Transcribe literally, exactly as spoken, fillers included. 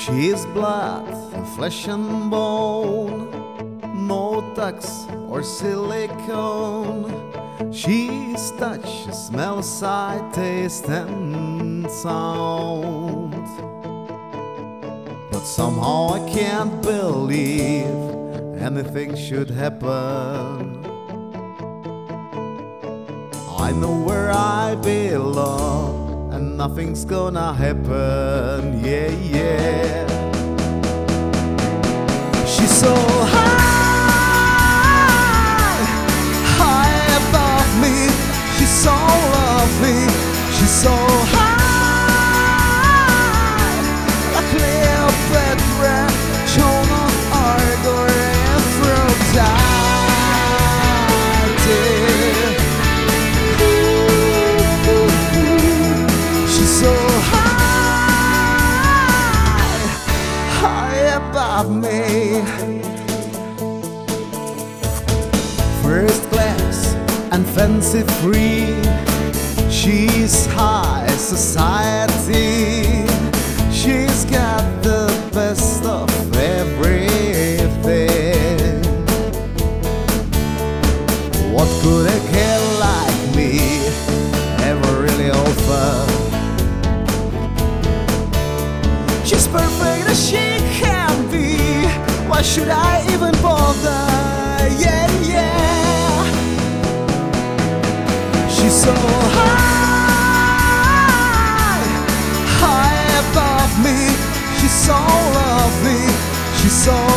She's blood, flesh and bone, no tux or silicone. She's touch, smell, sight, taste and sound. But somehow I can't believe anything should happen. I know where I belong, and nothing's gonna happen, yeah, yeah. She's so high, high above me. She's so lovely, she's so high, like Cleopatra, Joan of Arc, or Aphrodite. She's so high, high above me. First class and fancy free, she's high society. She's got the best of everything. What could a girl like me ever really offer? She's perfect as she can be. Why should I even bother? Yeah, yeah. She's so high, high above me. She's so lovely, she's so